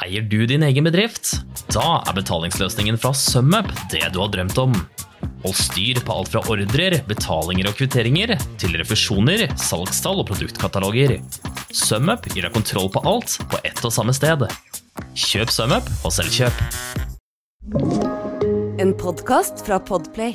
Eier du din egen bedrift? Da betalingsløsningen fra SumUp det du har drømt om. Hold styr på alt fra ordrer, betalinger og kvitteringer, til refusjoner, salgstall og produktkataloger. SumUp gir deg kontroll på alt på ett og samme sted. Kjøp SumUp og selvkjøp. En podcast fra Podplay.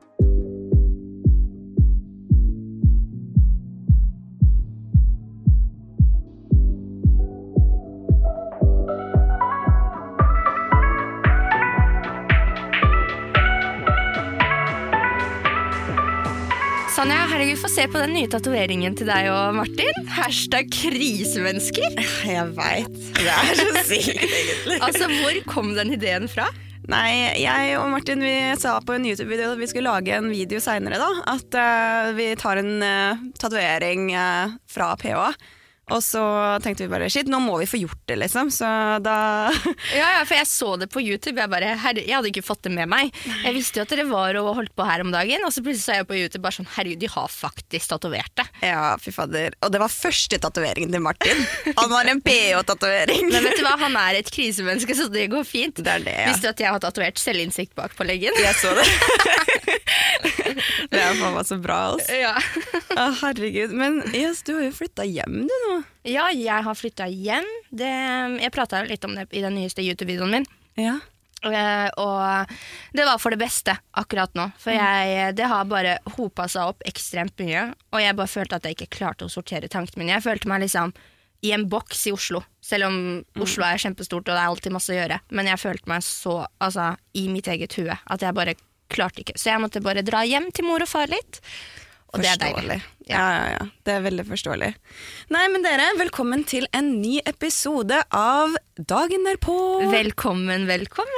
Sanja, herregud, få se på den nye tatoveringen til deg og Martin. #krisemennesker. Jeg vet, det så sykt egentlig. Altså, hvor kom den ideen fra? Nei, jeg og Martin vi sa på en YouTube-video at vi skulle lage en video senere da. At vi tar en tatovering fra PH. Og så tenkte vi bare, shit, nå må vi få gjort det liksom. Så da... Ja, for jeg så det på YouTube. Jeg hadde ikke fått det med meg. Jeg visste jo at dere var og holdt på her om dagen. Og så plutselig så jeg på YouTube bare sånn, herregud, de har faktisk tatovert det. Ja, fy fader. Og det var første tatoveringen til Martin. Han var en PH-tatovering. Men vet du hva, han et krisemenneske, så det går fint. Det det, ja. Visste du at jeg har tatovert selvinnsikt bak på leggen? Jeg så det. Det faen meg så bra, altså. Ja. Herregud. Men yes, du har jo flyttet hjem du nå. Ja, jeg har flyttet hjem. Jeg pratet litt om det i den nyeste YouTube-videoen min. Ja. Og det var for det beste akkurat nå. For det har bare hopet seg opp ekstremt mye. Og jeg bare følte at jeg ikke klarte å sortere tankene mine. Jeg følte meg liksom i en boks i Oslo. Selv om Oslo kjempestort og det alltid masse å gjøre. Men jeg følte meg så i mitt eget hue at jeg bare klarte ikke. Så jeg måtte bare dra hjem til mor og far litt. Og det deilig. Ja. Det veldig forståelig. Nei, men dere, velkommen til en ny episode av Dagen derpå. Velkommen.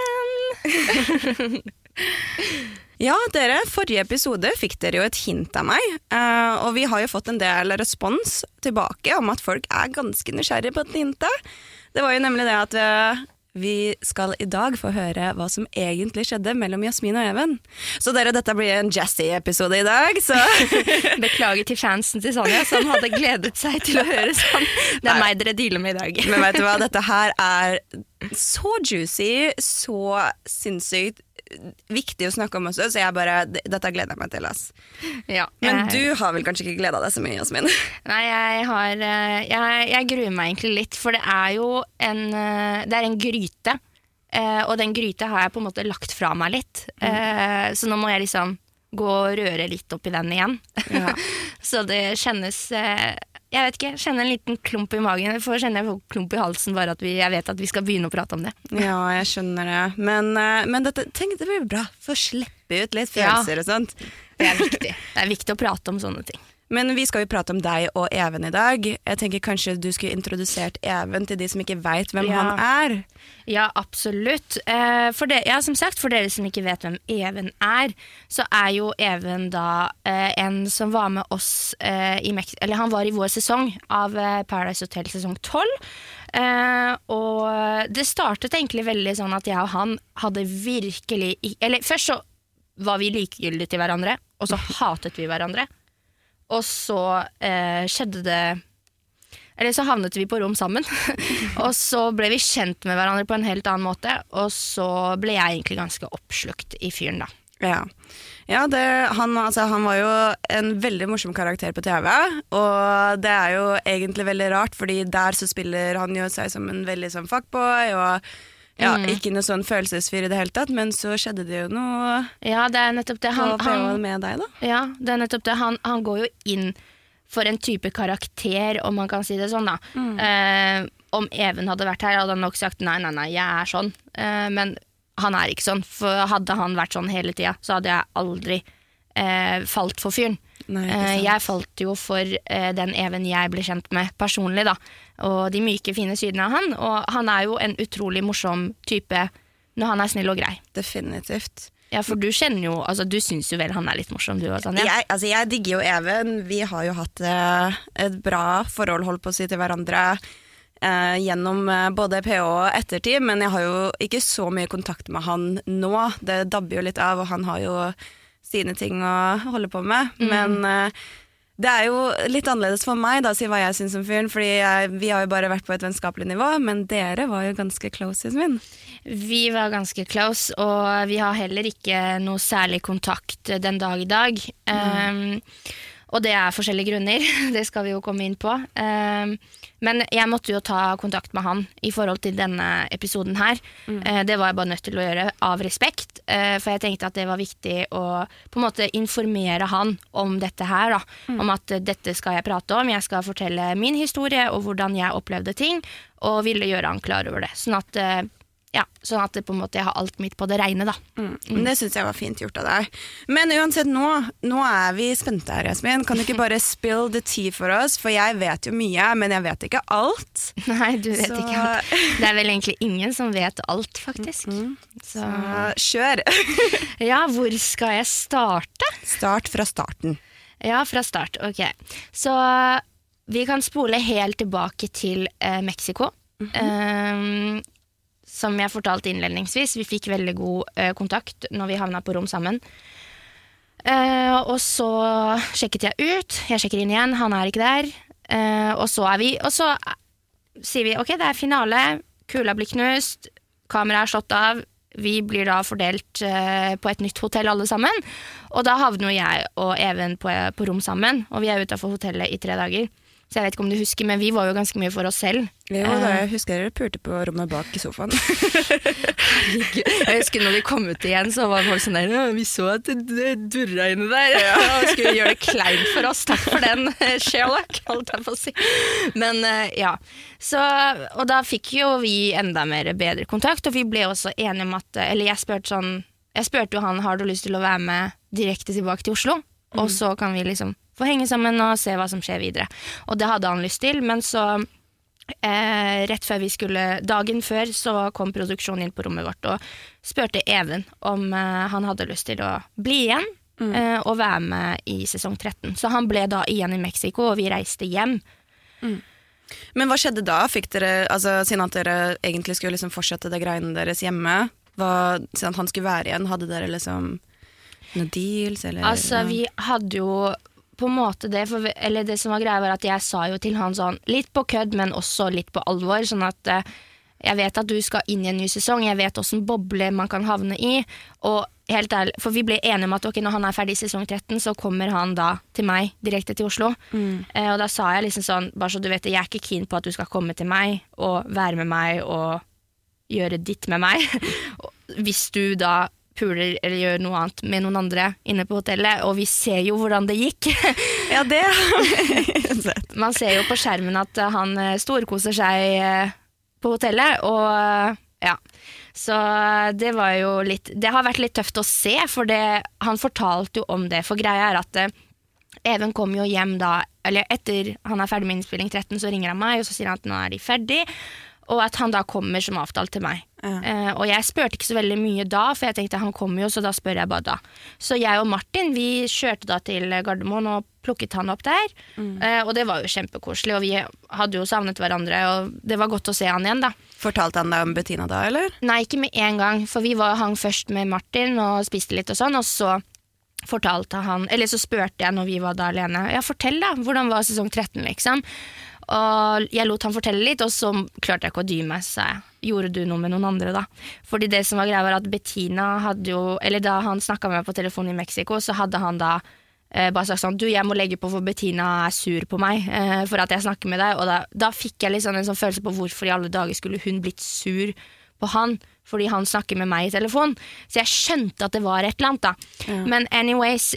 Ja, dere, forrige episode fikk dere jo et hint av meg. Og vi har jo fått en del respons tilbake om at folk ganske nysgjerrige på et hintet. Det var jo nemlig det at vi skal i dag få høre hva som egentlig skjedde mellom Jasmin og Even. Så dette blir en jazzy-episode i dag, så... Beklager til fansen til Sanja, som hadde gledet seg til å høre sånn. Det meg dere dealer med i dag. Men vet du hva, dette her så juicy, så sinnssykt viktig å snakke om også, så dette gleder jeg meg til, ass. Ja, men du har vel kanskje ikke gledet deg så mye, Jasmin? Nei, jeg gruer meg egentlig litt, for det jo det en gryte, og den gryte har jeg på en måte lagt fra meg litt, så nå må jeg liksom gå og røre litt opp i den igjen. Ja. Så det kjennes... Jeg vet ikke, jeg kjenner en liten klump i magen. Jeg kjenner en klump i halsen bare at jeg vet at vi skal begynne å prate om det. Ja, jeg skjønner det. Men tenk, det blir bra for å slippe ut litt følelser og sånt. Det viktig. Det viktig å prate om sånne ting. Men vi skal jo prate om deg og Even i dag. Jeg tenker kanskje du skulle introdusert Even til de som ikke vet hvem han Ja, absolutt. Som sagt, for dere som ikke vet hvem Even så jo Even da en som var med oss eller han var i vår sesong av Paradise Hotel sesong 12. Og det startet egentlig veldig sånn at jeg og han hadde virkelig... Eller først så var vi likegyldige til hverandre, og så hatet vi hverandre. Og så skjedde det... Eller så havnet vi på rom sammen. Og så ble vi kjent med hverandre på en helt annen måte. Og så ble jeg egentlig ganske oppslukt i fyren da. Ja, han var jo en veldig morsom karakter på TV. Og det jo egentlig veldig rart, fordi der så spiller han jo seg som en veldig sånn fuckboy, og... Ja, ikke noe sånn følelsesfyr i det hele tatt, men så skjedde det jo noe. Ja, det nettopp det. Han med deg da? Ja, det nettopp det. Han går jo inn for en type karakter, om man kan si det sånn da. Om Even hadde vært her, hadde han nok sagt nei, jeg sånn. Men han ikke sånn, for hadde han vært sånn hele tiden, så hadde jeg aldri falt for fyren. Jeg falt jo for den Even jeg ble kjent med personlig da, og de myke fine sidene av han, og han jo en utrolig morsom type når han snill og grei. Definitivt. Ja, for du kjenner jo, altså du synes jo vel han litt morsom, du og sånn, ja? Jeg digger jo Even, vi har jo hatt et bra forhold, holdt på å si, til hverandre gjennom både PH og ettertid, men jeg har jo ikke så mye kontakt med han nå, det dabber jo litt av, og han har jo sine ting å holde på med, men Det jo litt annerledes for meg da, å si hva jeg synes om fyren, fordi vi har jo bare vært på et vennskapelig nivå, men dere var jo ganske close, Jasmin. Vi var ganske close, og vi har heller ikke noe særlig kontakt den dag i dag. Og det forskjellige grunner, det skal vi jo komme inn på. Men jeg måtte jo ta kontakt med han i forhold til denne episoden her. Det var jeg bare nødt til å gjøre av respekt, for jeg tenkte at det var viktig å på en måte informere han om dette her, da. Om at dette skal jeg prate om, jeg skal fortelle min historie og hvordan jeg opplevde ting, og ville gjøre han klar over det. Sånn at det på en måte jeg har alt mitt på det reine da. Det synes jeg var fint gjort av deg. Men uansett, nå vi spente her, Jasmin. Kan du ikke bare spill the tea for oss? For jeg vet jo mye, men jeg vet ikke alt. Nei, du vet ikke alt. Det vel egentlig ingen som vet alt, faktisk. Så kjør! Ja, hvor skal jeg starte? Start fra starten. Ja, fra start, ok. Så vi kan spole helt tilbake til Mexico. Som jeg fortalte innledningsvis, vi fikk veldig god kontakt når vi havnet på rom sammen. Og så sjekket jeg ut, jeg sjekker inn igjen, han ikke der. Og så sier vi, ok, det finale, kula blir knust, kameraet slått av, vi blir da fordelt på et nytt hotell alle sammen. Og da havner jeg og Even på rom sammen, og vi utenfor hotellet i 3 dager. Så jeg vet ikke om du husker, men vi var jo ganske mye for oss selv. Jo, da jeg husker dere pulte på rommet bak i sofaen. Jeg husker når vi kom ut igjen, så var folk sånn der, vi så at det durra inne der. Og skulle gjøre det kleint for oss. Takk for den, Sherlock, holdt jeg på å si. Men ja, så, og da fikk jo vi enda bedre kontakt, og vi ble også enige om at, eller jeg spurte jo han, har du lyst til å være med direkte tilbake til Oslo? Og så kan vi liksom få henge sammen og se hva som skjer videre. Og det hadde han lyst til, men så rett før dagen før så kom produksjonen inn på rommet vårt og spurte Even om han hadde lyst til å bli igjen og være med i sesong 13. Så han ble da igjen i Mexico, og vi reiste hjem. Men hva skjedde da? Fikk dere, altså, siden at dere egentlig skulle liksom fortsette det greiene deres hjemme, siden at han skulle være igjen, hadde dere liksom noen deals? Eller, altså, vi hadde jo på en måte det, eller det som var greia var at jeg sa jo til han sånn, litt på kødd, men også litt på alvor, sånn at jeg vet at du skal inn i en ny sesong, jeg vet hvordan boble man kan havne i, og helt ærlig, for vi ble enige om at ok, når han ferdig i sesong 13, så kommer han da til meg, direkte til Oslo. Og da sa jeg liksom sånn, bare så du vet det, jeg ikke keen på at du skal komme til meg, og være med meg, og gjøre ditt med meg. Hvis du da puler eller gjør noe annet med noen andre inne på hotellet, og vi ser jo hvordan det gikk. Ja, det Man ser jo på skjermen at han storkoser seg på hotellet, og ja, så det var jo det har vært litt tøft å se, for han fortalte jo om det, for greia at Even kom jo hjem da, eller etter han ferdig med innspilling 13, så ringer han meg, og så sier han at nå de ferdig, og at han da kommer som avtalt til meg. Og jeg spurte ikke så veldig mye da, for jeg tenkte han kommer jo, så da spør jeg bare da. Så jeg og Martin, vi kjørte da til Gardermoen og plukket han opp der, og det var jo kjempekoselig, og vi hadde jo savnet hverandre, og det var godt å se han igjen da. Fortalte han deg om Bettina da, eller? Nei, ikke med en gang, for vi hang først med Martin og spiste litt og sånn, og så fortalte han, eller så spurte jeg når vi var da alene, ja, fortell da, hvordan var sesong 13 liksom? Og jeg lot han fortelle litt, og så klarte jeg ikke å dy meg, så gjorde du noe med noen andre da. Fordi det som var greia var at Bettina hadde jo, eller da han snakket med meg på telefonen i Mexico, så hadde han da bare sagt sånn, du, jeg må legge på for Bettina sur på meg for at jeg snakker med deg, og da fikk jeg liksom en sånn følelse på hvorfor i alle dager skulle hun blitt sur på han, fordi han snakker med meg i telefon. Så jeg skjønte at det var et eller annet da. Ja. Men anyways,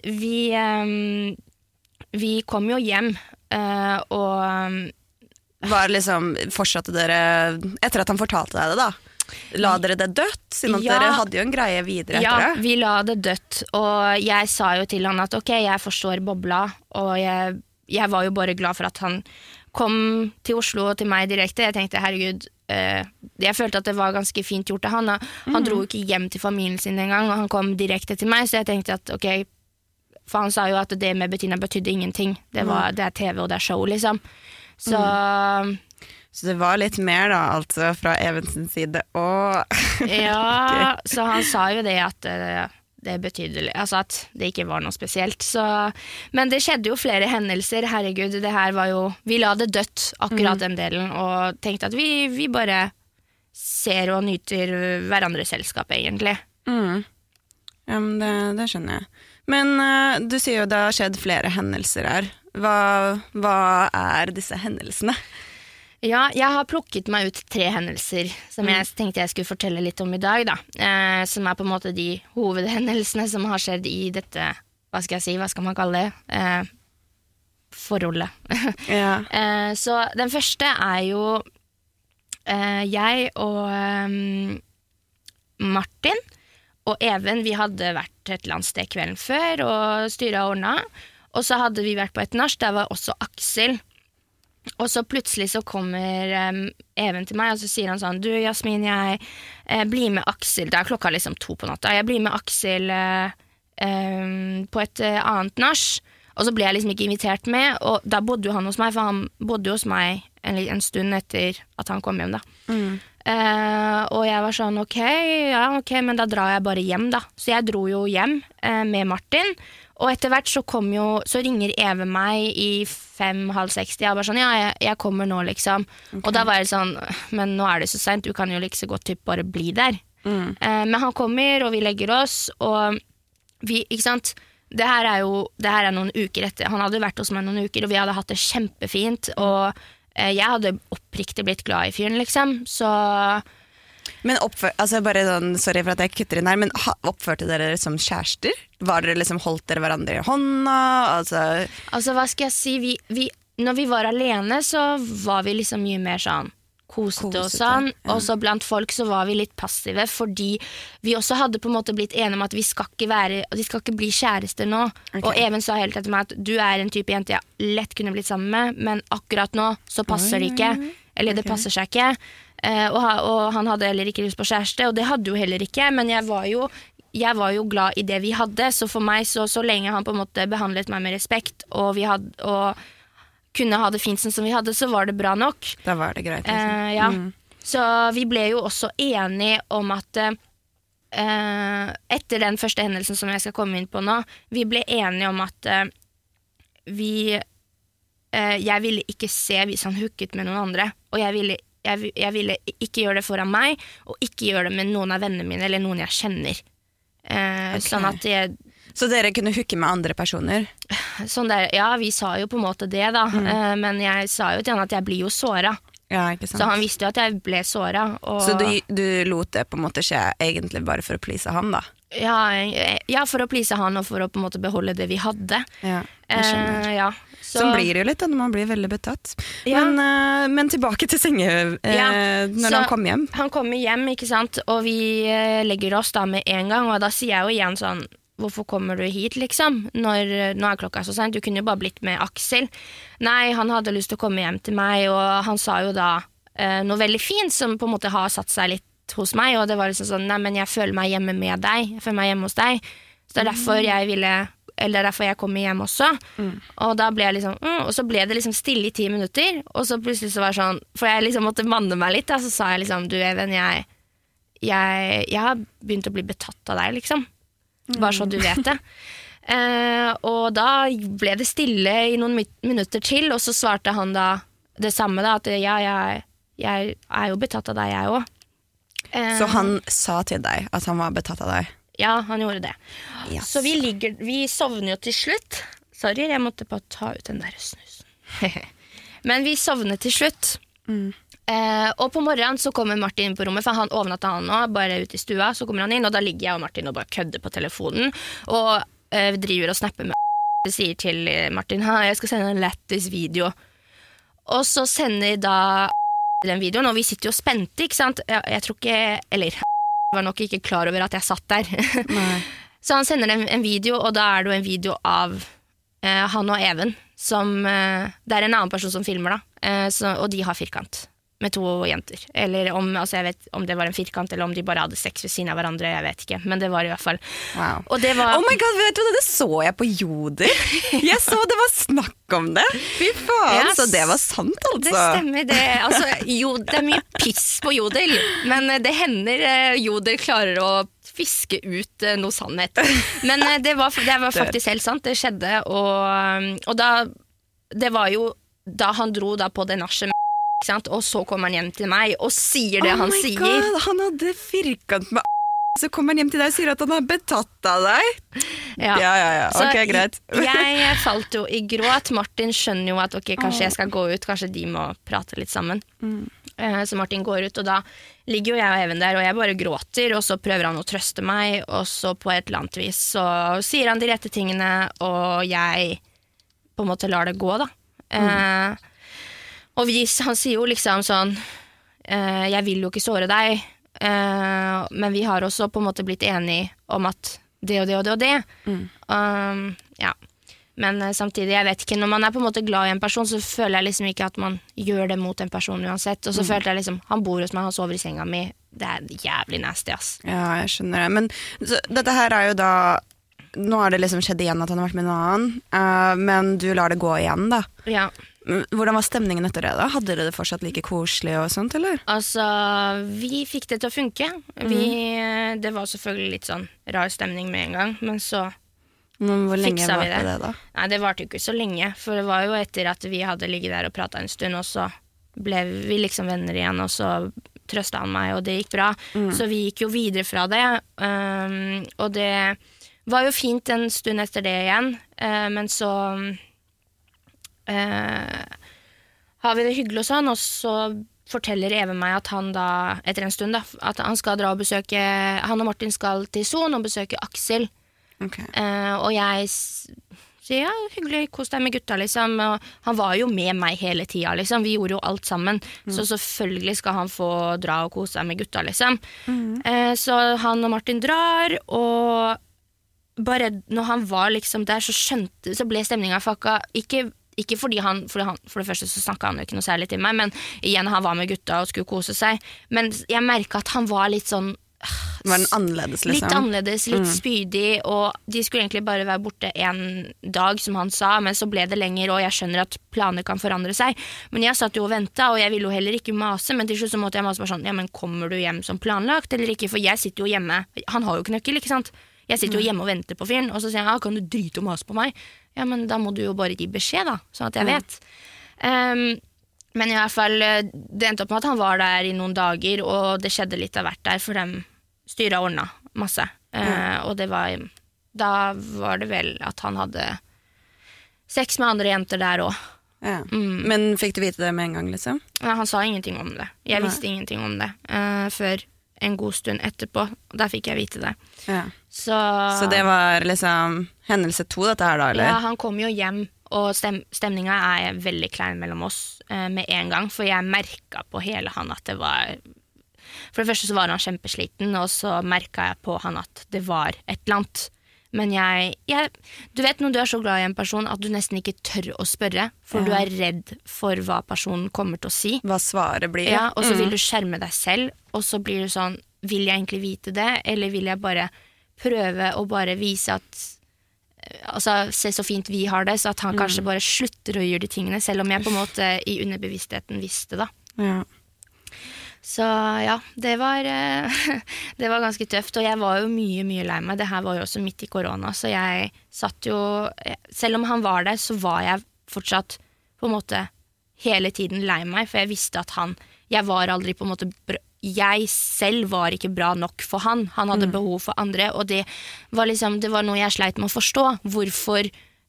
vi kom jo hjem, og fortsatte dere etter at han fortalte deg det da? La dere det dødt? Siden at dere hadde jo en greie videre etter det. Ja, vi la det dødt, og jeg sa jo til han at ok, jeg forstår bobla, og jeg var jo bare glad for at han kom til Oslo og til meg direkte. Jeg tenkte, herregud, jeg følte at det var ganske fint gjort av han. Han dro ikke hjem til familien sin en gang, og han kom direkte til meg, så jeg tenkte at ok, for han sa jo at det med Bettina betydde ingenting. Det er TV og det er show, liksom. Så det var litt mer da, altså, fra Evensens side. Ja, så han sa jo det at det betydde altså at det ikke var noe spesielt. Så, men det skjedde jo flere hendelser, herregud, det her var jo, vi la det dødt akkurat den delen, og tenkte at vi bare ser og nyter hverandres selskap egentlig. Ja, men det skjønner jeg. Men du sier jo det har skjedd flere hendelser her. Hva er disse hendelsene? Ja, jeg har plukket meg ut 3 hendelser som jeg tenkte jeg skulle fortelle litt om i dag, da. Som på en måte de hovedhendelsene som har skjedd i dette, hva skal man kalle det? Forholdet. Ja. Så den første jo jeg og Martin og Even, vi hadde vært et eller annet sted kvelden før og styret og ordnet, og så hadde vi vært på et nach, der var også Aksel. Og så plutselig så kommer Even til meg, og så sier han sånn, du Jasmin, jeg blir med Aksel, det klokka liksom 2 på natta, jeg blir med Aksel på et annet nach, og så ble jeg liksom ikke invitert med, og da bodde jo han hos meg, for han bodde hos meg en stund etter at han kom hjem da. Og jeg var sånn, ok, men da drar jeg bare hjem da. Så jeg dro jo hjem med Martin, og etter hvert så ringer Eve meg i 5:30, jeg bare sånn, ja, jeg kommer nå liksom. Okay. Og da var jeg sånn, men nå det så sent, du kan jo like så godt typ bare bli der. Men han kommer, og vi legger oss, og vi, ikke sant, det her noen uker etter, han hadde vært hos meg noen uker, og vi hadde hatt det kjempefint, og jeg hadde oppriktig blitt glad i fyren, liksom, så... Men altså bare sånn, sorry for at jeg kutter inn her, men oppførte dere som kjærester? Var dere liksom, holdt dere hverandre i hånda? Altså hva skal jeg si, når vi var alene, så var vi liksom mye mer sånn, kosete og sånn, ja. Og så blant folk så var vi litt passive, fordi vi også hadde på en måte blitt enige om at vi skal ikke bli kjærester nå, okay. Og Even sa helt etter meg at du en type jente jeg lett kunne blitt sammen med, men akkurat nå så passer det ikke, eller det passer seg ikke, og han hadde heller ikke lyst på kjæreste, og det hadde jo heller ikke, men jeg var jo glad i det vi hadde, så for meg så lenge han på en måte behandlet meg med respekt, og vi hadde, og kunne ha det fint som vi hadde, så var det bra nok. Da var det greit. Liksom. Ja. Så vi ble jo også enige om at etter den første hendelsen som jeg skal komme inn på nå, vi ble enige om at jeg ville ikke se hvis han hooket med noen andre, og jeg ville ikke gjøre det foran meg, og ikke gjøre det med noen av vennene mine, eller noen jeg kjenner. Okay. Sånn at så dere kunne hooke med andre personer? Sånn der, ja, vi sa jo på en måte det da, men jeg sa jo til han at jeg blir jo såret. Ja, ikke sant. Så han visste jo at jeg ble såret. Og... Så du lot det på en måte skje egentlig bare for å please han da? Ja, for å please han og for å på en måte beholde det vi hadde. Ja, jeg skjønner. Ja, så blir det jo litt når man blir veldig betatt. Ja. Men tilbake til når han kom hjem. Han kommer hjem, ikke sant, og vi legger oss da med en gang, og da sier jeg jo igjen sånn, hvorfor kommer du hit liksom, nå klokka så sent, du kunne jo bare blitt med Aksel. Nei, han hadde lyst til å komme hjem til meg, og han sa jo da noe veldig fint som på en måte har satt seg litt hos meg, og det var liksom sånn, nei, men jeg føler meg hjemme med deg, jeg føler meg hjemme hos deg, så det derfor jeg kommer hjem også. Og da ble jeg liksom, og så ble det liksom stille i 10 minutter, og så plutselig så var det sånn, for jeg liksom måtte manne meg litt, da, så sa jeg liksom, du Even, jeg har begynt å bli betatt av deg liksom, bare så du vet det. Og da ble det stille i noen minutter til, og så svarte han da det samme da, at jeg jo betatt av deg, jeg også. Så han sa til deg at han var betatt av deg? Ja, han gjorde det. Yes. Så vi sovner jo til slutt. Sorry, jeg måtte bare ta ut den der snusen. Men vi sovner til slutt. Og på morgenen så kommer Martin inn på rommet, for han overnatta han nå, bare ute i stua, så kommer han inn, og da ligger jeg og Martin og bare kødder på telefonen, og driver og snapper med sier til Martin, jeg skal sende en lættis video. Og så sender da den videoen, og vi sitter jo spente, ikke sant? Jeg tror ikke, eller var nok ikke klar over at jeg satt der. Så han sender en video, og da det jo en video av han og Even, som, det en annen person som filmer da, og de har firkant med 2 jenter. Eller altså jeg vet om det var en firkant, eller om de bare hadde sex ved siden av hverandre, jeg vet ikke, men det var i hvert fall. Wow. Og det var... Oh my god, vet du hva, det så jeg på Jodel. Jeg så det var snakk om det. Fy faen, så det var sant altså. Det stemmer det. Altså, det mye piss på Jodel, men det hender Jodel klarer å fiske ut noe sannhet. Men det var faktisk helt sant, det skjedde, og da, det var jo da han dro da på det nachet, ikke sant? Og så kommer han hjem til meg og sier det han sier. Oh my god, han hadde firkant med så kommer han hjem til deg og sier at han har betatt av deg. Ja, ok, greit. Jeg falt jo i gråt. Martin skjønner jo at ok, kanskje jeg skal gå ut, kanskje de må prate litt sammen. Så Martin går ut, og da ligger jo jeg og Even der, og jeg bare gråter, og så prøver han å trøste meg, og så på et eller annet vis så sier han de rette tingene, og jeg på en måte lar det gå da. Og han sier jo liksom sånn, jeg vil jo ikke såre deg, men vi har også på en måte blitt enige om at det og det og det og det. Ja. Men samtidig, jeg vet ikke, når man på en måte glad i en person, så føler jeg liksom ikke at man gjør det mot en person uansett. Og så følte jeg liksom, han bor hos meg, han sover i senga mi. Det jævlig nasty, ass. Ja, jeg skjønner det. Men så, dette her jo da, nå har det liksom skjedd igjen at han har vært med noen annen, men du lar det gå igjen da. Ja. Hvordan var stemningen etter det da? Hadde dere det fortsatt like koselig og sånt, eller? Altså, vi fikk det til å funke. Det var selvfølgelig litt sånn rar stemning med en gang, men så hvor lenge fiksa vi det da? Nei, det varte jo ikke så lenge, for det var jo etter at vi hadde ligget der og pratet en stund, og så ble vi liksom venner igjen, og så trøstet han meg, og det gikk bra. Så vi gikk jo videre fra det, og det var jo fint en stund etter det igjen, men så har vi det hyggelig og sånn, og så forteller Even meg at han da, etter en stund da, at han skal dra og besøke, han og Martin skal til Son og besøke Aksel. Okay. Og jeg sier, ja, hyggelig, kos deg med gutta liksom, og han var jo med meg hele tiden liksom, vi gjorde jo alt sammen, så selvfølgelig skal han få dra og kose seg med gutta liksom. Så han og Martin drar, og bare når han var liksom der, så ble stemningen fucka, ikke fordi for det første så snakket han jo ikke noe særlig til meg, men igjen han var med gutta og skulle kose seg, men jeg merket at han var litt sånn, var den annerledes liksom? Litt annerledes, litt spydig, og de skulle egentlig bare være borte en dag som han sa, men så ble det lenger, og jeg skjønner at planer kan forandre seg, men jeg satt jo og ventet, og jeg ville jo heller ikke mase, men til slutt så måtte jeg mase bare sånn, ja, men kommer du hjem som planlagt eller ikke, for jeg sitter jo hjemme, han har jo ikke nøkkel, ikke sant? Jeg sitter jo hjemme og venter på fyren, og så sier han, ja, kan du drite og mase på meg? Ja, men da må du jo bare gi beskjed da, sånn at jeg vet. Men i hvert fall, det endte opp med at han var der i noen dager, og det skjedde litt av hvert der, for dem styret ordnet masse. Og det var, da var det vel at han hadde sex med andre jenter der også. Ja. Men fikk du vite det med en gang liksom? Ja, han sa ingenting om det. Jeg visste ingenting om det før en god stund etterpå. Der fikk jeg vite det. Ja. Så det var liksom hendelse 2 dette her da, eller? Ja, han kom jo hjem, og stemningen veldig klein mellom oss med en gang, for jeg merket på hele han at det var... For det første så var han kjempesliten, og så merket jeg på han at det var et eller annet. Men du vet når du så glad i en person at du nesten ikke tør å spørre, for du redd for hva personen kommer til å si. Hva svaret blir. Ja, og så vil du skjerme deg selv, og så blir du sånn, vil jeg egentlig vite det, eller vil jeg bare prøve å bare vise at, altså se så fint vi har det, så at han kanskje bare slutter å gjøre de tingene, selv om jeg på en måte i underbevisstheten visste da. Ja. Så ja, det var ganske tøft, og jeg var jo mye lei meg. Det her var jo også midt i korona, så jeg satt jo, selv om han var der, så var jeg fortsatt på en måte hele tiden lei meg, for jeg visste at jeg var aldri på en måte, jeg selv var ikke bra nok for han hadde behov for andre, og det var noe jeg sleit med å forstå. Hvorfor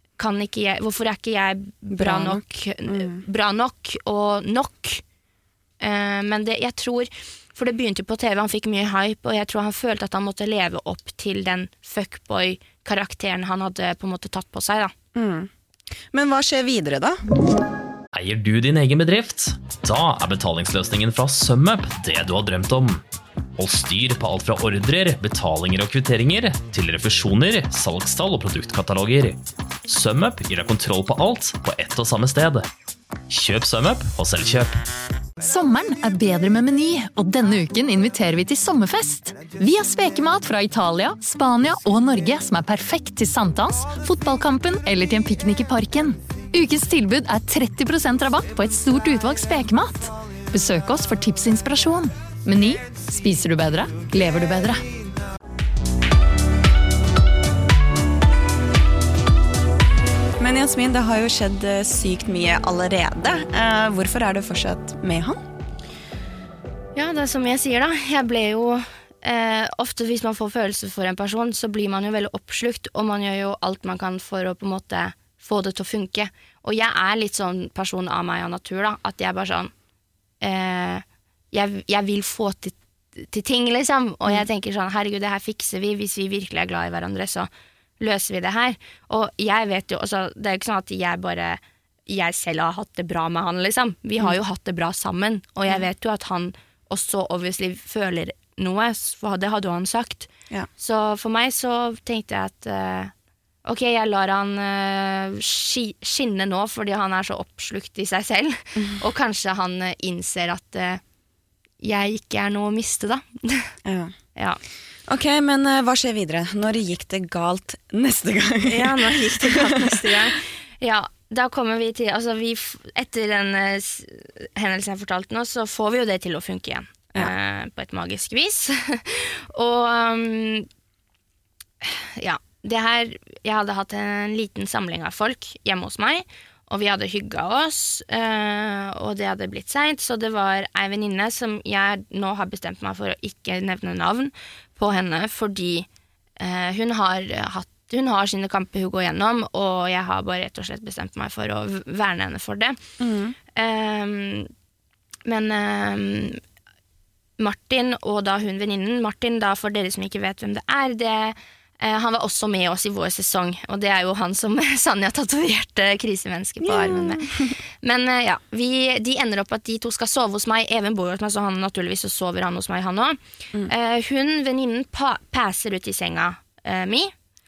er ikke jeg bra nok og nok? Men jeg tror, for det begynte på TV, han fikk mye hype, og jeg tror han følte at han måtte leve opp til den fuckboy-karakteren han hadde på en måte tatt på seg da. Men hva skjer videre da? Eier du din egen bedrift? Da betalingsløsningen fra SumUp det du har drømt om. Hold styr på alt fra ordrer, betalinger og kvitteringer, til refusjoner, salgstall og produktkataloger. SumUp gir deg kontroll på alt på ett og samme sted. Kjøp SumUp og selvkjøp. Sommeren bedre med Meny, og denne uken inviterer vi til sommerfest. Vi har spekemat fra Italia, Spania og Norge som perfekt til sankthans, fotballkampen eller til en piknik i parken. Ukens tilbud 30% rabatt på et stort utvalg spekemat. Besøk oss for tips og inspirasjon. Meny, spiser du bedre, lever du bedre. Men Jasmin, det har jo skjedd sykt mye allerede. Hvorfor du fortsatt med han? Ja, det som jeg sier da. Jeg ble jo ofte hvis man får følelser for en person, så blir man jo veldig oppslukt, og man gjør jo alt man kan for å på en måte få det til å funke. Og jeg litt sånn person av meg av natur da, at jeg bare sånn jeg vil få til ting liksom, og jeg tenker sånn, herregud, det her fikser vi, hvis vi virkelig glad i hverandre, så løser vi det her. Og jeg vet jo, altså, det jo ikke sånn at jeg selv har hatt det bra med han liksom, vi har jo hatt det bra sammen, og jeg vet jo at han også obviously føler noe, for det hadde jo han sagt. Ja. Så for meg så tenkte jeg at ok, jeg lar han skinne nå, fordi han så oppslukt i seg selv, og kanskje han innser at jeg ikke noe å miste da. Ja. Ok, men hva skjer videre? Når gikk det galt neste gang? Ja, når gikk det galt neste gang? Ja, da kommer vi til, altså etter den hendelsen jeg fortalte nå, så får vi jo det til å funke igjen. På et magisk vis. Og ja, det her, jeg hadde hatt en liten samling av folk hjemme hos meg, og vi hadde hygget oss, og det hadde blitt sent, så det var en venninne som jeg nå har bestemt meg for å ikke nevne navn på henne, fordi hun har sine kamper hun går gjennom, og jeg har bare rett og slett bestemt meg for å verne henne for det. Men Martin, og da hun venninnen, Martin, da for dere som ikke vet hvem det han var også med oss i vår sesong, og det jo han som Sanja tatoverte krisemennesker på armen med. Men ja, de ender opp at de to skal sove hos meg, Even bor hos meg, så han naturligvis så sover han hos meg, han også. Venninnen passer ut i senga mi,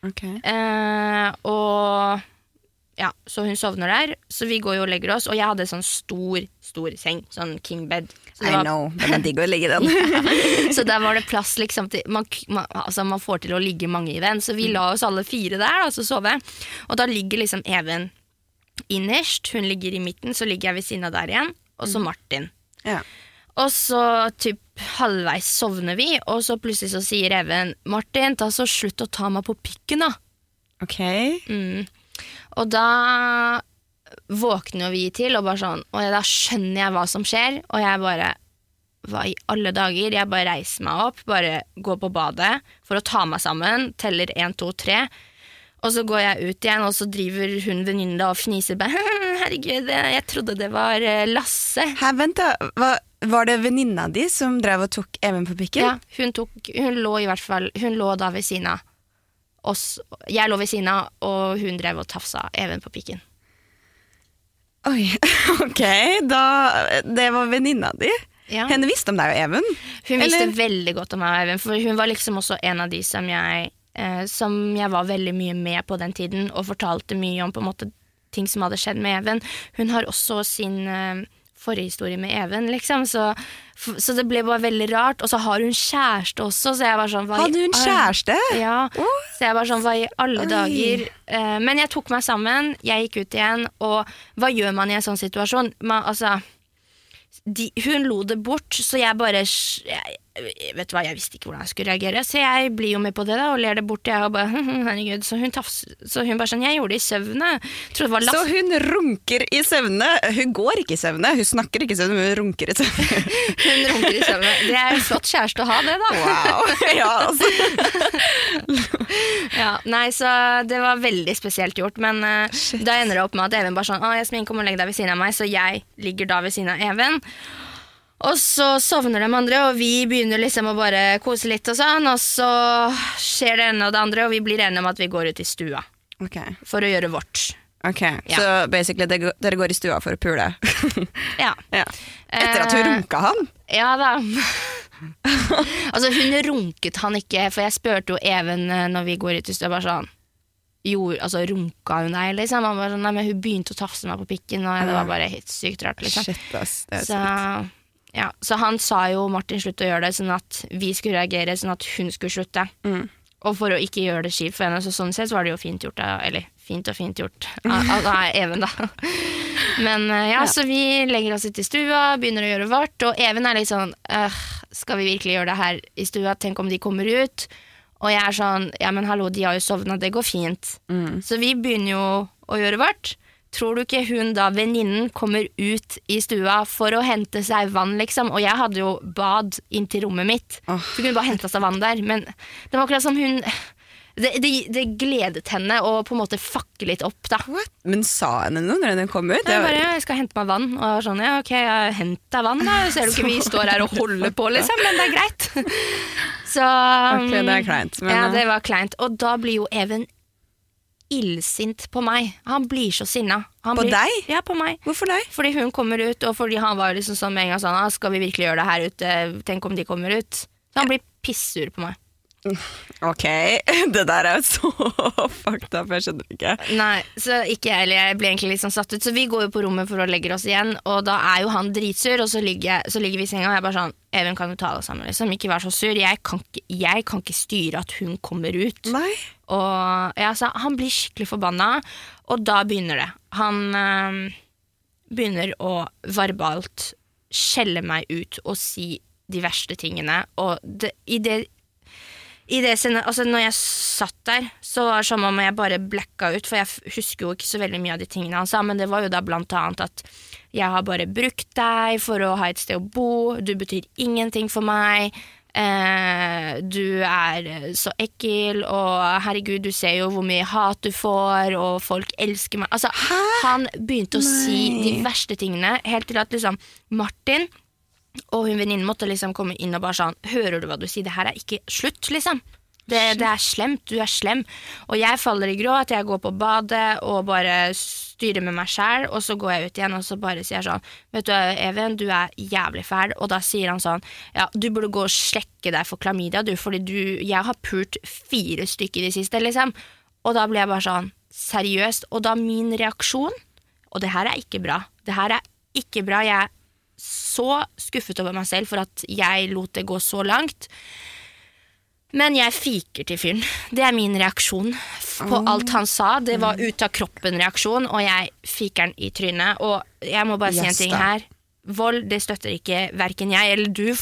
og ja, så hun sovner der, så vi går jo og legger oss, og jeg hadde sånn stor seng, sånn king bed. Så I know, men digg å ligge i den. Ja, så der var det plass liksom til, man får til å ligge mange i den, så vi la oss alle 4 der da, så sove. Og da ligger liksom Even innerst, hun ligger i midten, så ligger jeg ved siden av der igjen, og så Martin. Ja. Og så typ halvveis sovner vi, og så plutselig så sier Even, Martin, ta så slutt å ta meg på pikken da. Ok. Og da våkner vi til, og bare sånn, og da skjønner jeg hva som skjer, og jeg bare, hva i alle dager, jeg bare reiser meg opp, bare går på badet for å ta meg sammen, teller 1, 2, 3, og så går jeg ut igjen, og så driver hun venninnen da og fniser, bare, herregud, jeg trodde det var Lasse. Her, vent da, var det venninna di som drev og tok Even på pikken? Ja, hun lå i hvert fall, hun lå da ved siden av oss, jeg lå ved siden av, og hun drev og tafsa Even på pikken. Oi, ok, det var venninna di? Ja. Henne visste om deg og Even? Hun visste veldig godt om meg og Even, for hun var liksom også en av de som jeg var veldig mye med på den tiden, og fortalte mye om på en måte ting som hadde skjedd med Even. Hun har også sin forhistorie med Even, liksom, så det ble bare veldig rart, og så har hun kjæreste også, så jeg var sånn... Hadde hun kjæreste? Ja, så jeg var sånn, hva i alle dager? Men jeg tok meg sammen, jeg gikk ut igjen, og hva gjør man i en sånn situasjon? Hun lo det bort, så jeg bare... vet du hva, jeg visste ikke hvordan jeg skulle reagere, så jeg blir jo med på det da, og ler det bort, jeg og bare, herregud, så hun bare sånn, jeg gjorde det i søvne, tror det var Så hun runker i søvne, hun går ikke i søvne, hun snakker ikke i søvne, men hun runker i søvne. Hun runker i søvne, det en flott kjæreste å ha det da. Wow, ja altså. Ja, nei, så det var veldig spesielt gjort, men da ender det opp med at Even bare sånn, Jasmin, kom og legg deg ved siden av meg, så jeg ligger da ved siden av Even, og så sovner de andre, og vi begynner liksom å bare kose litt og sånn, og så skjer det ene og det andre, og vi blir enige om at vi går ut i stua for å gjøre vårt. Ok, ja. Så basically dere går i stua for å pule? Ja. Etter at hun runka han? Ja da. Altså hun runket han ikke, for jeg spurte jo Even når vi går ut i stua, bare sånn, runka hun deg, liksom? Han bare sånn, nei, men hun begynte å tafse meg på pikken, og det var bare helt sykt rart, liksom. Shit, ass, det sykt. Ja, så han sa jo Martin slutt å gjøre det, sånn at vi skulle reagere, sånn at hun skulle slutte. Og for å ikke gjøre det kjipt for henne, så sånn sett så var det jo fint gjort, eller fint gjort, altså Even da. Men ja, så vi legger oss ut i stua, begynner å gjøre vårt, og Even litt sånn, skal vi virkelig gjøre det her i stua, tenk om de kommer ut? Og jeg sånn, ja men hallo, de har jo sovnet, det går fint. Så vi begynner jo å gjøre vårt. Tror du ikke hun da, venninnen, kommer ut i stua for å hente seg vann, liksom? Og jeg hadde jo bad inn til rommet mitt. Så kunne bare hente seg vann der. Men det var akkurat som hun... Det gledet henne å på en måte fakke litt opp, da. What? Men sa henne noe når hun kom ut? Jeg skal hente meg vann. Og jeg var sånn, ja, ok, jeg henter vann da. Ser du ikke vi står her og holder på, liksom? Men det er greit. Så... Ok, det er kleint. Men... Ja, det var kleint. Og da blir jo Even illsint på meg. Han blir så sinna. Deg? Ja, på meg. Hvorfor deg? Fordi hun kommer ut, og fordi han var liksom sånn med en gang sånn, skal vi virkelig gjøre det her ute? Tenk om de kommer ut. Så han blir pissur på meg. Ok, det der er så fucked up, jeg skjønner ikke. Nei, så ikke jeg heller. Jeg ble egentlig litt sånn satt ut. Så vi går jo på rommet for å legge oss igjen, og da er jo han dritsur, og så ligger vi i senga, og jeg bare sånn, Even, kan du ta det sammen, liksom? Ikke vær så sur. Jeg kan ikke styre at hun kommer ut. Nei. Og ja, så han blir skikkelig forbanna, og da begynner det. Han begynner å verbalt skjelle meg ut og si de verste tingene, og altså når jeg satt der, så var det som om jeg bare blacka ut, for jeg husker jo ikke så veldig mye av de tingene han sa, men det var jo da blant annet at jeg har bare brukt deg for å ha et sted å bo, du betyr ingenting for meg, du er så ekkel, og herregud, du ser jo hvor mye hat du får, og folk elsker meg. Altså, han begynte å si de verste tingene, helt til at liksom Martin og hun venninnen måtte liksom komme inn og bare sånn, hører du hva du sier, det her er ikke slutt, liksom. Det er slemt, du er slem. Og jeg faller i gråt, jeg går på badet og bare styrer med meg selv, og så går jeg ut igjen og så bare sier jeg sånn, vet du Even, du er jævlig fæl, og da sier han sånn, ja, du burde gå og slekke deg for klamydia, du, fordi jeg har pult 4 stykker i det siste, liksom. Og da ble jeg bare sånn, seriøst, og da min reaksjon, og det her er ikke bra, jeg er så skuffet over meg selv for at jeg lot det gå så langt. Men jeg fiker til fyren. Det er min reaksjon på alt han sa. Det var ut av kroppen reaksjon, og jeg fiker den i trynet. Og jeg må bare si en ting her. Vold, det støtter ikke hverken jeg eller du.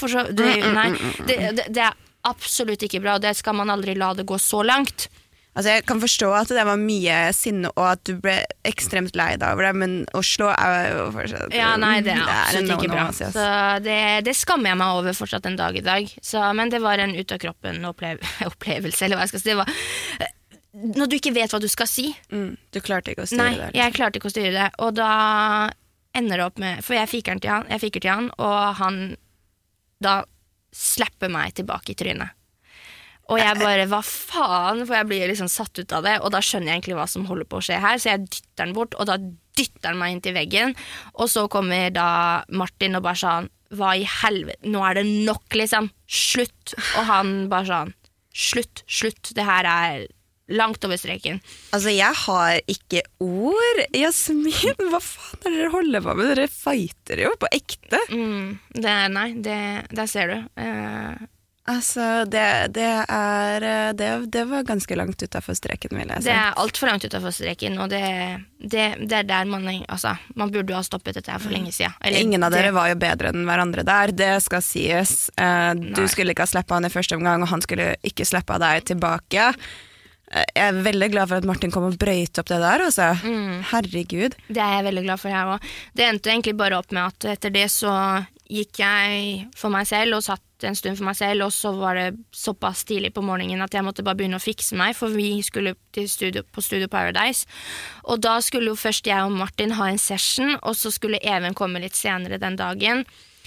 Det er absolutt ikke bra, og det skal man aldri la det gå så langt. Altså, jeg kan forstå at det var mye sinne, og at du ble ekstremt lei deg over det, men å slå er jo fortsatt... Ja, nei, det er absolutt ikke bra. Altså. Så det skammer jeg meg over fortsatt en dag i dag. Så, men det var en ut av kroppen opplevelse, eller hva jeg skal si. Det var, når du ikke vet hva du skal si. Du klarte ikke å styre det. Nei, jeg klarte ikke å styre det. Og da ender det opp med... For jeg fiker til han, og han da slapper meg tilbake i trynet. Og jeg bare, hva faen? For jeg blir liksom satt ut av det, og da skjønner jeg egentlig hva som holder på å skje her, så jeg dytter den bort, og da dytter den meg inn til veggen, og så kommer da Martin og bare sånn, hva i helvete, nå er det nok, liksom, slutt. Og han bare sånn, slutt, det her er langt over streken. Altså, jeg har ikke ord. Jasmin, hva faen er det dere holder på med? Dere fighter jo på ekte. Der ser du. Altså, det var ganske langt utenfor streken, vil jeg si. Det er alt for langt utenfor streken, og det er der man burde ha stoppet dette her for lenge siden. Ingen av dere var jo bedre enn hverandre der, det skal sies. Du skulle ikke ha sleppet han i første omgang, og han skulle ikke sleppe deg tilbake. Jeg er veldig glad for at Martin kom og brøyte opp det der, altså. Herregud. Det er jeg veldig glad for, jeg også. Det endte egentlig bare opp med at etter det så gikk jeg for meg selv og satt en stund for meg selv, og så var det såpass tidlig på morgenen at jeg måtte bare begynne å fikse meg, for vi skulle på Studio Paradise, og da skulle jo først jeg og Martin ha en session, og så skulle Even komme litt senere den dagen,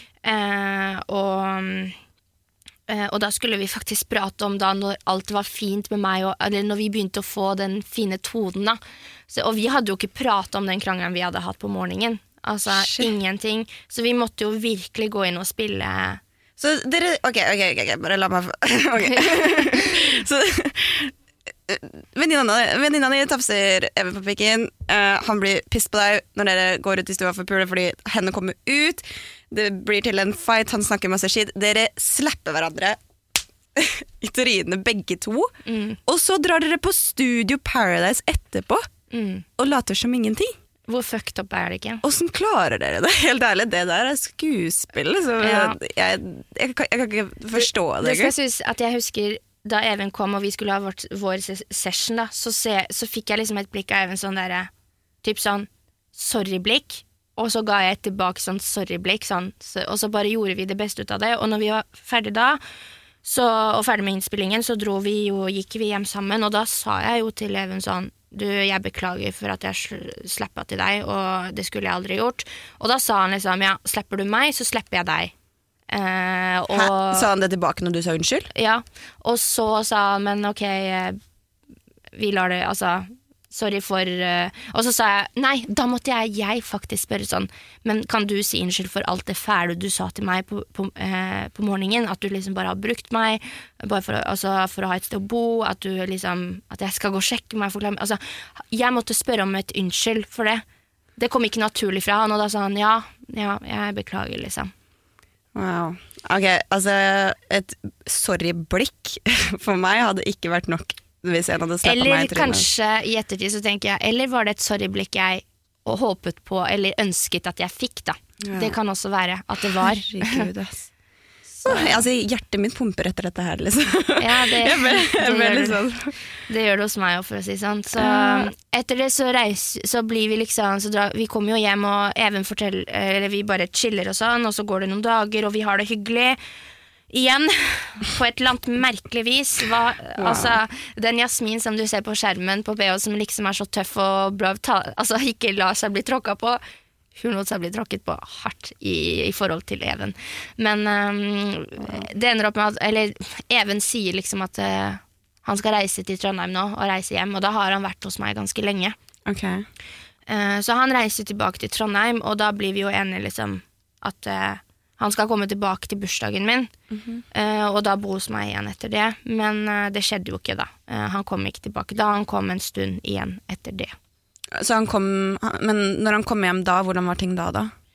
og da skulle vi faktisk prate om da når alt var fint med meg, eller når vi begynte å få den fine tonen da, og vi hadde jo ikke pratet om den krangelen vi hadde hatt på morgenen, altså ingenting, så vi måtte jo virkelig gå inn og spille. Så dere, ok, bare la meg Så venninna di tafser Even på pikken, han blir piss på deg når dere går ut i stua for pule fordi henne kommer ut, det blir til en fight, han snakker masse shit, dere slapper hverandre i trynet begge to, og så drar dere på Studio Paradise etterpå og later som ingenting. Hvor fucked up er det ikke? Hvordan klarer dere det? Helt ærlig, det der er skuespill, så jeg kan ikke forstå det. Det skal synes at jeg husker da Even kom og vi skulle ha vår session da, så fikk jeg liksom et blikk av Even sånn der, typ sånn sorry-blikk, og så ga jeg tilbake sånn sorry-blikk, sånn, og så bare gjorde vi det beste ut av det, og når vi var ferdig da, og ferdig med innspillingen, så gikk vi hjem sammen, og da sa jeg jo til Even sånn, du, jeg beklager for at jeg slappet til deg, og det skulle jeg aldri gjort, og da sa han liksom, ja, slipper du meg, så slipper jeg deg. Sa han det tilbake når du sa unnskyld? Ja, og så sa han, men ok, vi lar det, altså, sorry for og så sa jeg, nei, da måtte jeg faktisk spørre sånn, men kan du si unnskyld for alt det fæle du sa til meg på morgenen, at du liksom bare har brukt meg bare for å ha et sted å bo, at jeg skal gå og sjekke meg, altså, jeg måtte spørre om et unnskyld for det kom ikke naturlig fra han, og da sa han, ja, jeg beklager liksom. Wow, ok, altså et sorry-blikk for meg hadde ikke vært nok hvis en hadde sleppet meg i trynet. Eller kanskje i ettertid så tenker jeg, eller var det et sorry-blikk jeg håpet på, eller ønsket at jeg fikk da. Ja. Det kan også være at det var. Herregud, altså, hjertet mitt pumper etter dette her, liksom. Ja, det gjør det hos meg, for å si sånn. Så etter det så blir vi liksom, vi kommer jo hjem, og Even forteller, eller vi bare chiller og sånn, og så går det noen dager, og vi har det hyggelig. Igjen, på et eller annet merkelig vis altså, den Jasmin som du ser på skjermen på BH som liksom så tøff og bra altså ikke la seg bli tråkket på, hun lot seg bli tråkket på hardt i forhold til Even, men det ender opp med at, eller Even sier liksom at han skal reise til Trondheim nå og reise hjem, og da har han vært hos meg ganske lenge. Okay. Så han reiser tilbake til Trondheim, og da blir vi jo enige liksom at han skal komme tilbake til bursdagen min, og da bo hos meg igjen etter det. Men det skjedde jo ikke da. Han kom ikke tilbake da, han kom en stund igjen etter det. Så men når han kom hjem da, hvordan var ting da?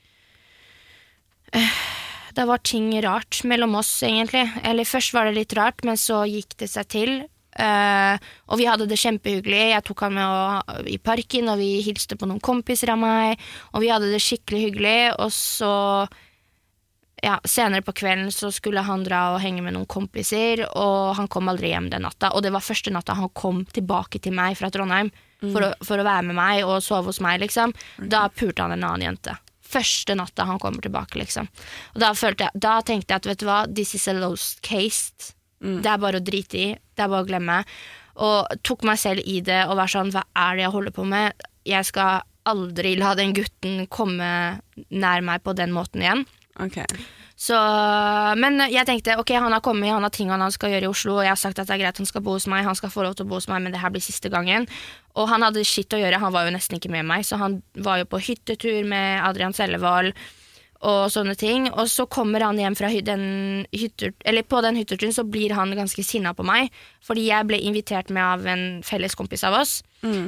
Det var ting rart mellom oss egentlig. Eller først var det litt rart, men så gikk det seg til. Og vi hadde det kjempehyggelig. Jeg tok han med i parken, og vi hilste på noen kompiser av meg, og vi hadde det skikkelig hyggelig, og så senere på kvelden så skulle han dra og henge med noen kompiser, og han kom aldri hjem den natta, og det var første natta han kom tilbake til meg fra Trondheim for å være med meg og sove hos meg liksom. Da pulte han en annen jente. Første natta han kommer tilbake liksom. Og da tenkte jeg at vet du hva, this is a lost case. Det bare å drite i, det bare å glemme, og tok meg selv i det og var sånn, hva det jeg holder på med? Jeg skal aldri la den gutten komme nær meg på den måten igjen. Okay. Så, men jeg tenkte, ok, han har kommet, han har ting han skal gjøre i Oslo, og jeg har sagt at det greit, han skal bo hos meg, han skal få lov til å bo hos meg, men det her blir siste gangen. Og han hadde shit å gjøre, han var jo nesten ikke med meg, så han var jo på hyttetur med Adrian Sellevold og sånne ting, og så kommer han hjem fra på den hytteturen så blir han ganske sinnet på meg, fordi jeg ble invitert med av en felles kompis av oss,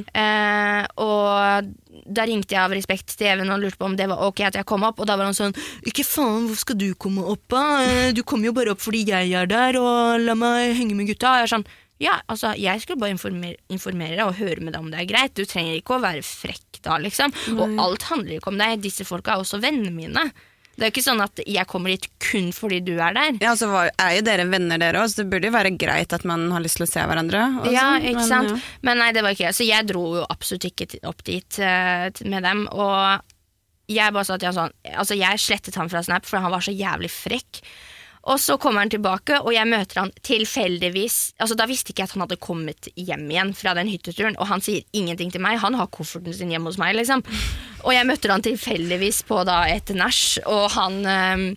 og da ringte jeg av respekt til Even og lurte på om det var ok at jeg kom opp, og da var han sånn, ikke faen, hvor skal du komme opp da? Du kommer jo bare opp fordi jeg der, og la meg henge med gutta, og jeg sånn, ja, altså, jeg skulle bare informere deg og høre med deg om det greit, du trenger ikke å være frekk da, liksom, og alt handler ikke om deg, disse folka også vennene mine. Det jo ikke sånn at jeg kommer hit kun fordi du der. Ja, så jo dere venner dere også, så det burde jo være greit at man har lyst til å se hverandre. Ja, ikke sant? Ja. Men nei, det var ikke det. Så jeg dro jo absolutt ikke opp dit med dem, og jeg bare sa til han sånn, altså jeg slettet han fra Snap, for han var så jævlig frekk. Og så kommer han tilbake, og jeg møter han tilfeldigvis, altså da visste ikke jeg at han hadde kommet hjem igjen fra den hytteturen, og han sier ingenting til meg, han har kofferten sin hjemme hos meg, liksom. Og jeg møter han tilfeldigvis på da et nach, og han,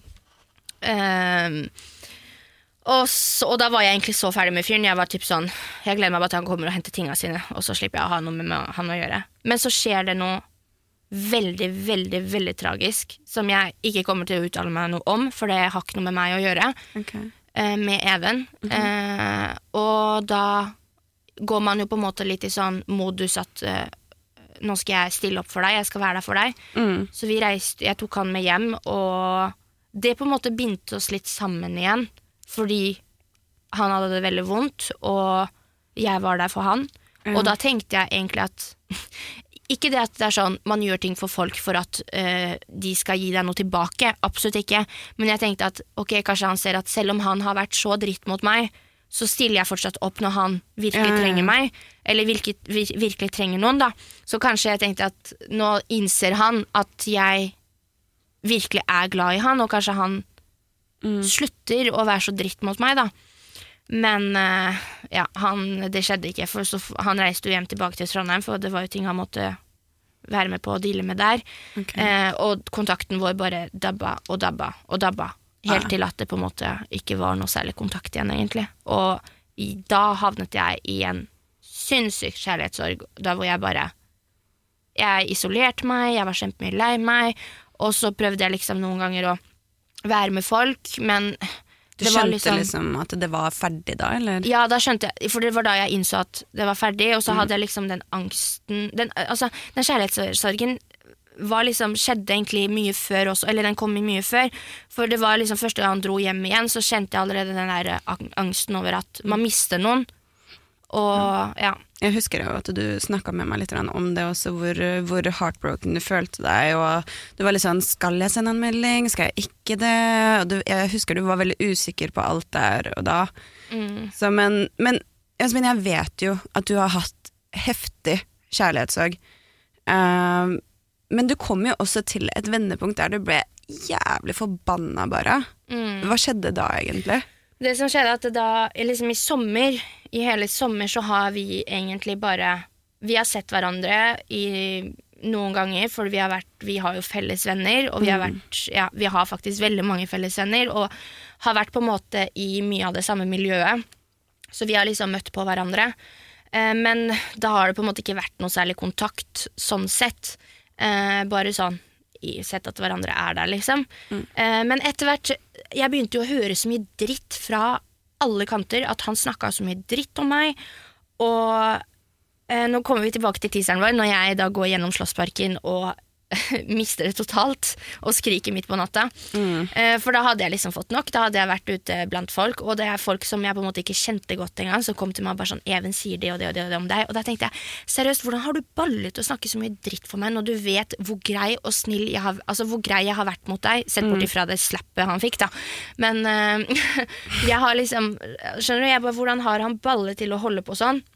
og da var jeg egentlig så ferdig med fyren, jeg var typ sånn, jeg gleder meg bare til han kommer og henter tingene sine, og så slipper jeg å ha noe med han å gjøre. Men så skjer det noe veldig, veldig, veldig tragisk, som jeg ikke kommer til å uttale meg noe om, for det har ikke noe med meg å gjøre, med Even. Og da går man jo på en måte litt i sånn modus at nå skal jeg stille opp for deg, jeg skal være der for deg. Så jeg tok han med hjem, og det på en måte bindte oss litt sammen igjen, fordi han hadde det veldig vondt, og jeg var der for han. Og da tenkte jeg egentlig at ikke det at det sånn, man gjør ting for folk for at de skal gi deg noe tilbake, absolutt ikke, men jeg tenkte at ok, kanskje han ser at selv om han har vært så dritt mot meg, så stiller jeg fortsatt opp når han virkelig trenger meg, eller virkelig trenger noen da. Så kanskje jeg tenkte at nå innser han at jeg virkelig glad i han, og kanskje han slutter å være så dritt mot meg da. Men ja, det skjedde ikke, for så, han reiste jo hjem tilbake til Trondheim, for det var jo ting han måtte være med på å deale med der. Og kontakten vår bare dabba og dabba og dabba, helt til at det på en måte ikke var noe særlig kontakt igjen egentlig. Og da havnet jeg i en sinnssyk kjærlighetssorg, da hvor jeg isolerte meg, jeg var kjempemye lei meg, og så prøvde jeg liksom noen ganger å være med folk, men du skjønte liksom at det var ferdig da, eller? Ja, da skjønte jeg, for det var da jeg innså at det var ferdig, og så hadde jeg liksom den angsten, den kjærlighetssorgen var liksom, skjedde egentlig mye før også, eller den kom mye før, for det var liksom første gang han dro hjem igjen, så kjente jeg allerede den der angsten over at man mister noen, og ja. Jeg husker jo at du snakket med meg litt om det også, hvor heartbroken du følte deg, og du var litt sånn, skal jeg sende en melding, skal jeg ikke det? Og jeg husker du var veldig usikker på alt der og da. Så, men jeg vet jo at du har hatt heftig kjærlighetssorg. Men du kom jo også til et vendepunkt der du ble jævlig forbanna bare. Hva skjedde da egentlig? Det som skjedde at da, liksom i hele sommer så har vi egentlig vi har sett hverandre i noen ganger, for vi har jo felles venner, og vi har faktisk veldig mange felles venner, og har vært på en måte i mye av det samme miljøet, så vi har liksom møtt på hverandre, men da har det på en måte ikke vært noe særlig kontakt, sånn sett, bare sånn, sett at hverandre der liksom. Men etter hvert, jeg begynte jo å høre så mye dritt fra alle kanter, at han snakket så mye dritt om meg, og nå kommer vi tilbake til teaseren vår, når jeg da går gjennom Slottsparken og mister det totalt, og skriker midt på natta. For da hadde jeg liksom fått nok, da hadde jeg vært ute blant folk, og det folk som jeg på en måte ikke kjente godt en gang, som kom til meg bare sånn, Even sier det og det og det om deg, og da tenkte jeg, seriøst, hvordan har du ballet å snakke så mye dritt for meg, når du vet hvor grei og snill jeg har, altså hvor grei jeg har vært mot deg, sett bort ifra det slappet han fikk da, men jeg har liksom, skjønner du, hvordan har han ballet til å holde på sånn?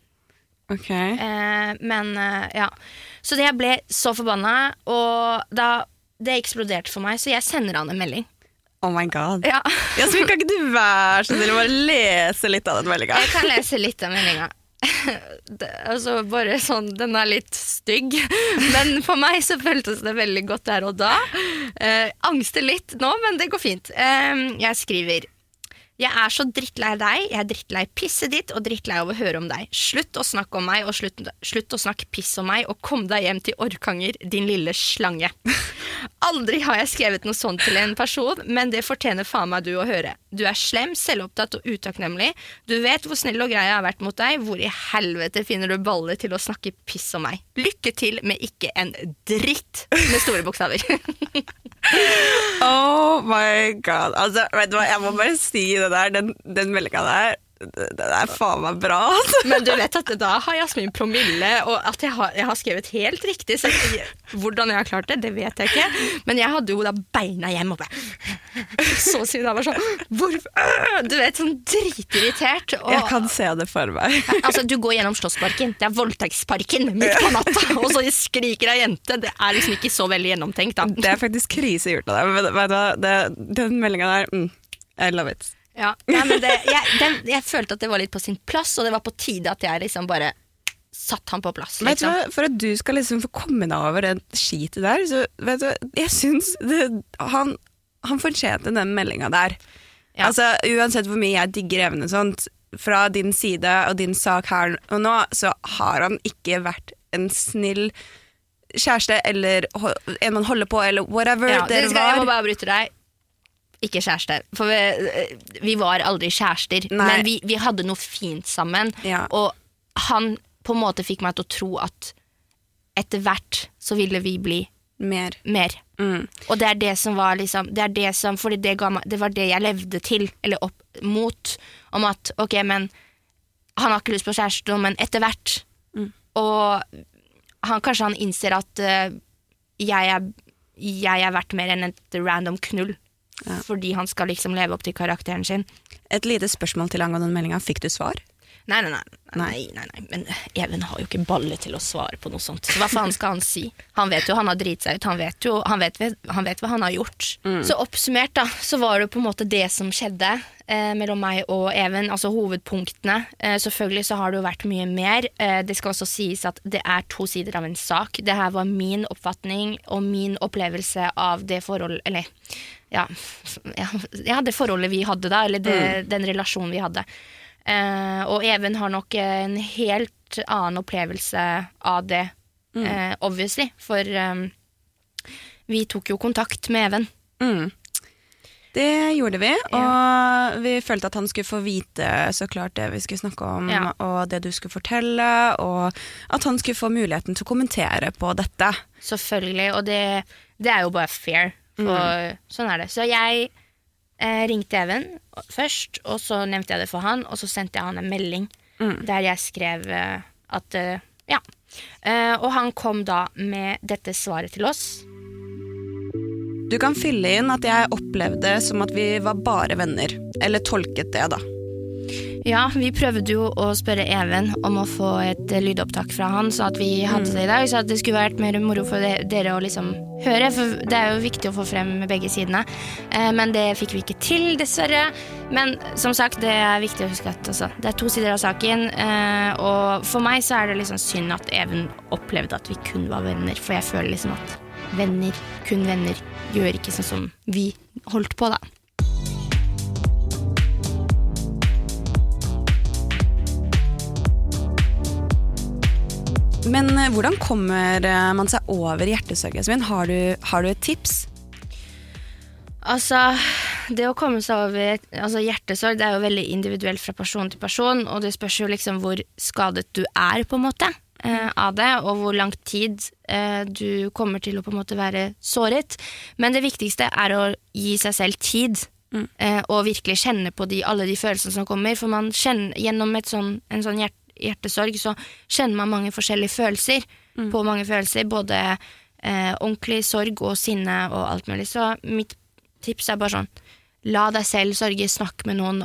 Men ja, så jeg ble så forbannet, og da det eksploderte for meg, så jeg sender han en melding. Oh my god. Ja, så kan ikke du være så snill å bare lese litt av den meldingen? Jeg kan lese litt av meldingen. Altså bare sånn, den litt stygg, men for meg så føltes det veldig godt der og da. Angster litt nå, men det går fint. Jeg skriver: jeg så drittlei deg, jeg drittlei pisset ditt og drittlei av å høre om deg. Slutt å snakke om meg, og slutt å snakke piss om meg, og kom deg hjem til Orkanger, din lille slange. Aldri har jeg skrevet noe sånt til en person, men det fortjener faen meg du å høre. Du slem, selvopptatt og utakknemlig. Du vet hvor snill og grei jeg har vært mot deg. Hvor i helvete finner du baller til å snakke piss om meg? Lykke til med ikke en dritt, med store bokstaver. Oh my god. Altså, vet du hva, jeg må bare si det der, den meldingen der, det faen meg bra. Men du vet at da har Jasmin promille, og at jeg har skrevet helt riktig, så hvordan jeg har klart det vet jeg ikke, men jeg hadde jo da beina hjem og så siden jeg var sånn, du vet, sånn dritirritert, og jeg kan se det for meg. Altså, du går gjennom Slottsparken, det voldtektsparken midt på natta, og så skriker jeg jente, det liksom ikke så veldig gjennomtenkt da. Det faktisk krise gjort av deg, vet du, den meldingen der, I love it. Ja, men jeg følte at det var litt på sin plass, og det var på tide at jeg liksom bare satt han på plass. Liksom. Vet du hva, for at du skal liksom få komme deg over den skitet der, så vet du, jeg synes han fortjente den meldingen der. Ja. Altså, uansett hvor mye jeg digger Even og sånt, fra din side og din sak her og nå, så har han ikke vært en snill kjæreste, eller en man holder på, eller whatever det var. Jeg må bare bryte deg. Ikke kjæreste, for vi var aldri kjærester. Nei. Men vi hadde noe fint sammen, og han på en måte fikk meg til å tro at etter hvert så ville vi bli mer. Og det det som var liksom, det som, fordi det var det jeg levde til, eller opp mot, om at ok, men han har ikke lyst på kjæreste, men etter hvert, og kanskje han innser at jeg vært mer enn et random knull. fordi han skal liksom leve opp til karakteren sin. Et lite spørsmål til angående den meldingen. Fikk du svar? Nei. Men Even har jo ikke balle til å svare på noe sånt. Så hva faen skal han si? Han vet jo, han har drit seg ut. Han vet hva han har gjort. Så oppsummert da, så var det på en måte det som skjedde mellom meg og Even, altså hovedpunktene. Selvfølgelig så har det jo vært mye mer. Det skal også sies at det er 2 sider av en sak. Det her var min oppfatning og min opplevelse av det forholdet, eller det forholdet vi hadde da, eller den relasjonen vi hadde. Og Even har nok en helt annen opplevelse av det, obviously, for vi tok jo kontakt med Even. Det gjorde vi, og vi følte at han skulle få vite så klart det vi skulle snakke om, og det du skulle fortelle, og at han skulle få muligheten til å kommentere på dette. Selvfølgelig, og det er jo bare fair, for sånn er det. Så jeg ringte Even først, og så nevnte jeg det for han, og så sendte jeg han en melding der jeg skrev at og han kom da med dette svaret til oss. Du kan fylle inn at jeg opplevde som at vi var bare venner, eller tolket det da. Ja, vi prøvde jo å spørre Even om å få et lydopptak fra han, så at vi hadde det i dag, så at det skulle vært mer moro for dere å liksom høre, for det er jo viktig å få frem begge sidene. Men det fikk vi ikke til, dessverre. Men som sagt, det er viktig å huske at altså, det er 2 sider av saken, og for meg så er det liksom synd at Even opplevde at vi kun var venner, for jeg føler liksom at kun venner, gjør ikke sånn som vi holdt på da. Men hvordan kommer man seg over hjertesorg, Jasmin? Har du et tips? Altså, det å komme seg over hjertesorg, det er jo veldig individuelt fra person til person, og det spørs jo liksom hvor skadet du er på en måte av det, og hvor lang tid du kommer til å på en måte være såret. Men det viktigste er å gi seg selv tid, og virkelig kjenne på alle de følelsene som kommer, for man kjenner gjennom en sånn hjertesorg, så kjenner man mange forskjellige følelser, på mange følelser, både ordentlig sorg og sinne og alt mulig. Så mitt tips er bare sånn, la deg selv sorge, snakk med noen,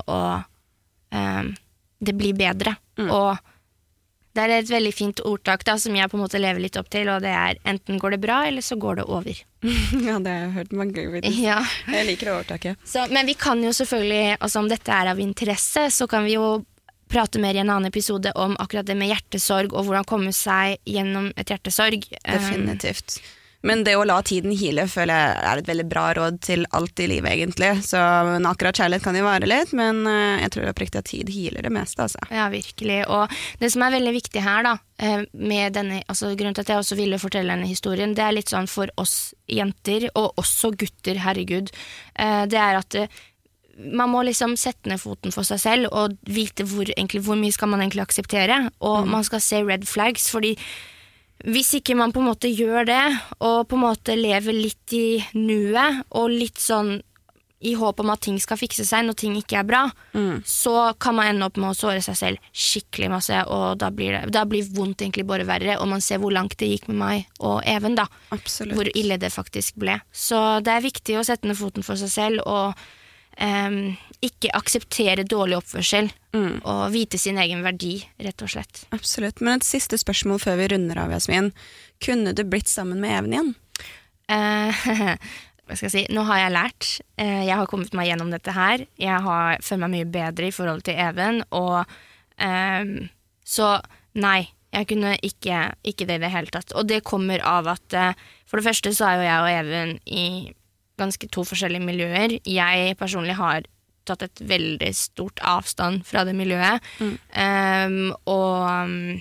og det blir bedre. Og det er et veldig fint ordtak da, som jeg på en måte lever litt opp til, og det er enten går det bra, eller så går det over. Ja, det har jeg hørt mange ganger. Ja. Jeg liker det ordtaket. Så, men vi kan jo selvfølgelig, altså om dette er av interesse, så kan vi jo prate mer i en annen episode om akkurat det med hjertesorg, og hvordan komme seg gjennom et hjertesorg. Definitivt. Men det å la tiden heale føler jeg er et veldig bra råd til alt i livet egentlig. Så akkurat kjærlighet kan jo vare litt, men jeg tror oppriktig at tid healer det meste. Altså. Ja, virkelig. Og det som er veldig viktig her da, med denne, altså grunnen til at jeg også ville fortelle denne historien, det er litt sånn for oss jenter, og også gutter, herregud, det er at man må liksom sette ned foten for seg selv, og vite hvor mye skal man egentlig akseptere, og man skal se red flags, fordi hvis ikke man på en måte gjør det, og på en måte lever litt i nuet, og litt sånn i håp om at ting skal fikse seg når ting ikke er bra, så kan man ende opp med å såre seg selv skikkelig masse, og da blir vondt egentlig bare verre, og man ser hvor langt det gikk med meg og Even da. Absolutt. Hvor ille det faktisk ble. Så det er viktig å sette ned foten for seg selv, og ikke akseptere dårlig oppførsel, og vite sin egen verdi, rett og slett. Absolutt, men et siste spørsmål før vi runder av, Jasmin. Kunne du blitt sammen med Even igjen? Hva skal jeg si? Nå har jeg lært. Jeg har kommet meg gjennom dette her. Jeg har følt meg mye bedre i forhold til Even, og så nei, jeg kunne ikke det i det hele tatt. Og det kommer av at for det første så er jo jeg og Even i ganske 2 forskjellige miljøer. Jeg personlig har tatt et veldig stort avstand fra det miljøet. Og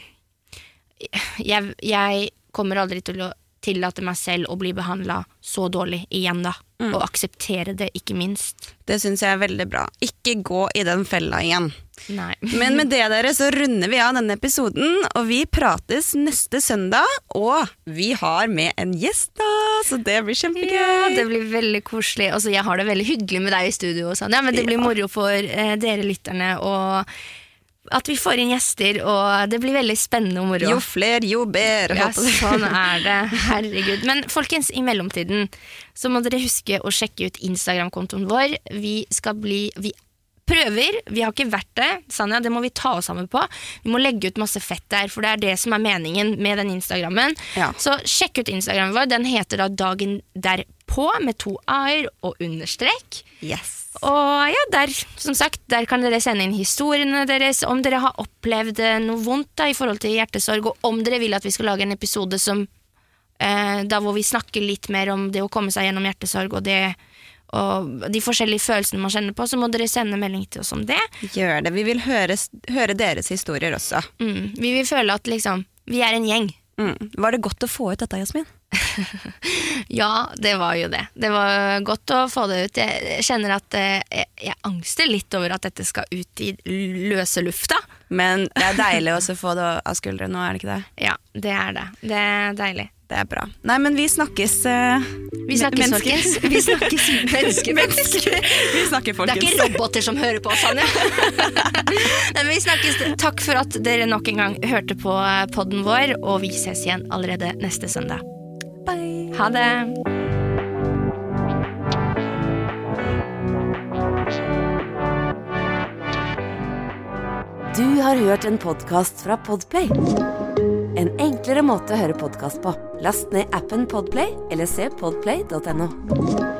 jeg kommer aldri til å tillate meg selv å bli behandlet så dårlig igjen da, og akseptere det, ikke minst. Det synes jeg er veldig bra. Ikke gå i den fella igjen. Nei. Men med det dere, så runder vi av denne episoden, og vi prates neste søndag, og vi har med en gjest da, så det blir kjempegøy. Ja, det blir veldig koselig. Altså, jeg har det veldig hyggelig med deg i studio og sånn. Ja, men det blir moro for dere lytterne, og at vi får inn gjester, og det blir veldig spennende og moro. Jo flere, jo bedre. Ja, sånn det. Herregud. Men folkens, i mellomtiden så må dere huske å sjekke ut Instagram-kontoen vår. Vi prøver, vi har ikke vært det, Sanja, det må vi ta oss sammen på. Vi må legge ut masse fett der, for det det som meningen med den Instagrammen. Ja. Så sjekk ut Instagrammen vår, den heter da Dagen derpå, med 2 a-er og understrek. Yes. Og ja, der, som sagt, der kan dere sende inn historiene deres, om dere har opplevd noe vondt da, i forhold til hjertesorg, og om dere vil at vi skal lage en episode som, da hvor vi snakker litt mer om det å komme seg gjennom hjertesorg, og de forskjellige følelsene man kjenner på, så må dere sende melding til oss om det. Gjør det, vi vil høre deres historier også. Vi vil føle at liksom, vi en gjeng. Var det godt å få ut dette, Jasmin? Ja, det var jo det. Det var godt å få det ut. Jeg kjenner at jeg angster litt over at dette skal ut i løse lufta. Men det deilig også å få det av skuldrene nå, det ikke det? Ja, det det. Det deilig. Det bra. Nei, men vi snakkes folkens. Vi snakkes mennesker. Vi snakker, folkens. Det ikke roboter som hører på, Sanja. Nei, men vi snakkes. Takk for at dere nok en gang hørte på podden vår, og vi ses igjen allerede neste søndag. Bye. Ha det. Du har hørt en podcast fra Podplay. En enklere måte å høre podcast på. Last ned appen Podplay, eller se podplay.no.